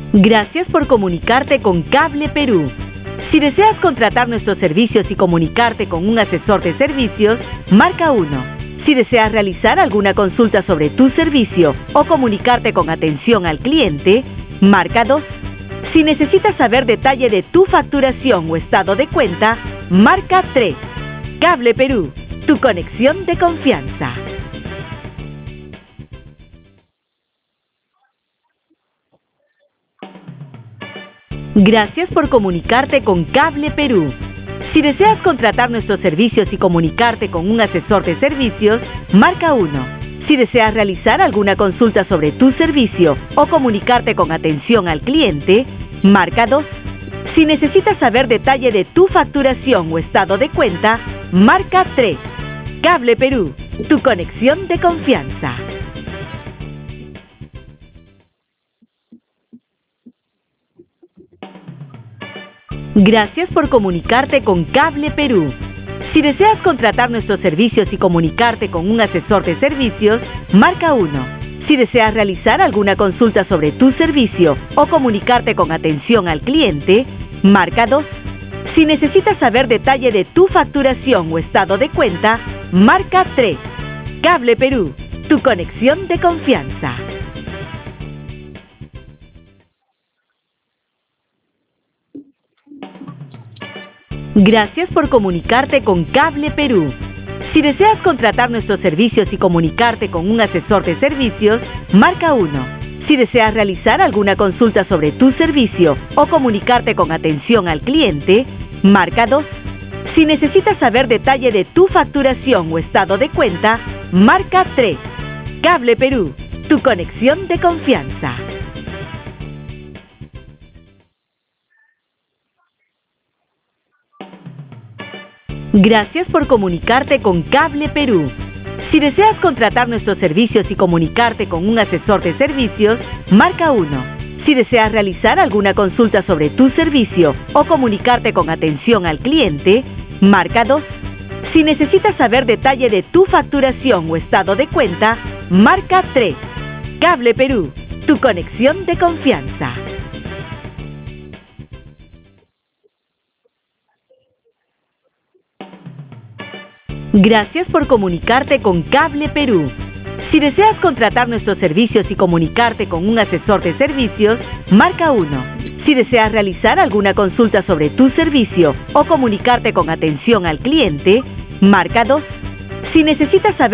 Gracias por comunicarte con Cable Perú. Si deseas contratar nuestros servicios y comunicarte con un asesor de servicios, marca 1. Si deseas realizar alguna consulta sobre tu servicio o comunicarte con atención al cliente, marca 2. Si necesitas saber detalle de tu facturación o estado de cuenta, marca 3. Cable Perú, tu conexión de confianza. Gracias por comunicarte con Cable Perú. Si deseas contratar nuestros servicios y comunicarte con un asesor de servicios, marca 1. Si deseas realizar alguna consulta sobre tu servicio o comunicarte con atención al cliente, marca 2. Si necesitas saber detalle de tu facturación o estado de cuenta, marca 3. Cable Perú, tu conexión de confianza. Gracias por comunicarte con Cable Perú. Si deseas contratar nuestros servicios y comunicarte con un asesor de servicios, marca 1. Si deseas realizar alguna consulta sobre tu servicio o comunicarte con atención al cliente, marca 2. Si necesitas saber detalle de tu facturación o estado de cuenta, marca 3. Cable Perú, tu conexión de confianza. Gracias por comunicarte con Cable Perú. Si deseas contratar nuestros servicios y comunicarte con un asesor de servicios, marca 1. Si deseas realizar alguna consulta sobre tu servicio o comunicarte con atención al cliente, marca 2. Si necesitas saber detalle de tu facturación o estado de cuenta, marca 3. Cable Perú, tu conexión de confianza. Gracias por comunicarte con Cable Perú. Si deseas contratar nuestros servicios y comunicarte con un asesor de servicios, marca 1. Si deseas realizar alguna consulta sobre tu servicio o comunicarte con atención al cliente, marca 2. Si necesitas saber detalle de tu facturación o estado de cuenta, marca 3. Cable Perú, tu conexión de confianza. Gracias por comunicarte con Cable Perú. Si deseas contratar nuestros servicios y comunicarte con un asesor de servicios, marca 1. Si deseas realizar alguna consulta sobre tu servicio o comunicarte con atención al cliente, marca 2. Si necesitas saber